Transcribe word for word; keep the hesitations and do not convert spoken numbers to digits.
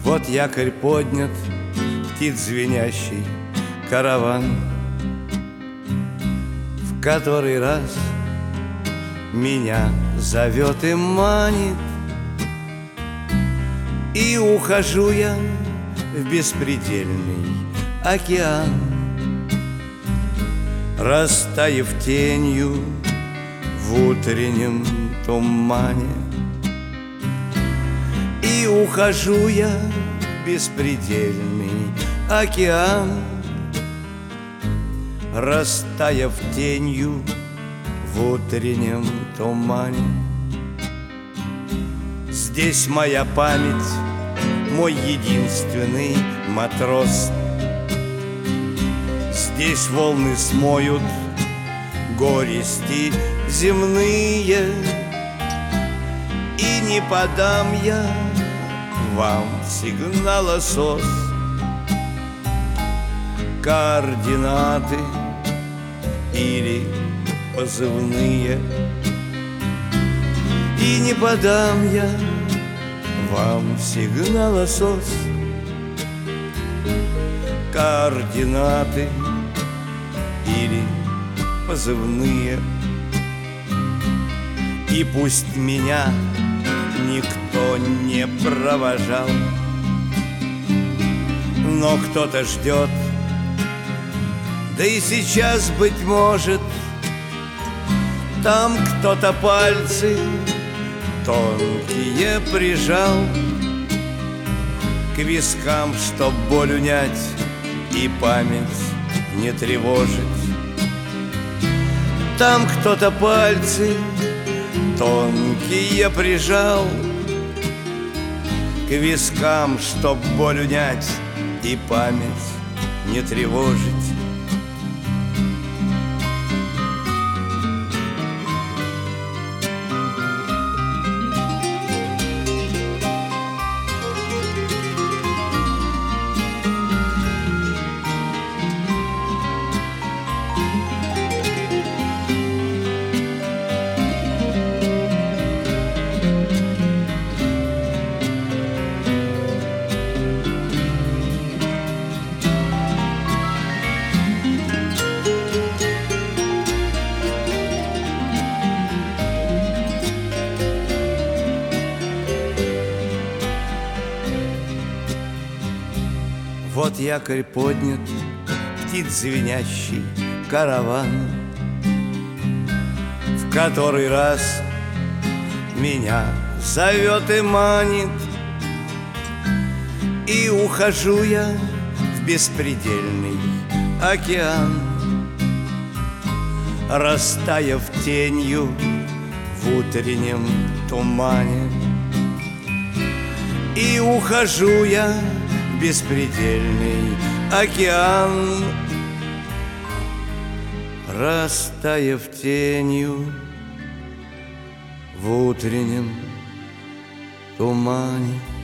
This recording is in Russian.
Вот якорь поднят, птиц звенящий караван, в который раз меня зовет и манит. И ухожу я в беспредельный океан, растаяв тенью в утреннем тумане. И ухожу я в беспредельный океан, растаяв тенью в утреннем тумане. Здесь моя память, мой единственный матрос. Здесь волны смоют горести земные, и не подам я вам сигнала СОС. Координаты или позывные, и не подам я вам сигнала СОС. Координаты или позывные, и пусть меня никто не провожал, но кто-то ждет. Да и сейчас, быть может, там кто-то пальцы тонкие прижал к вискам, чтоб боль унять и память не тревожить. Там кто-то пальцы тонкие прижал к вискам, чтоб боль унять и память не тревожить. Вот якорь поднят, птиц звенящий караван, в который раз меня зовет и манит. И ухожу я в беспредельный океан, растаяв тенью в утреннем тумане. И ухожу я в беспредельный океан, растаяв тенью в утреннем тумане.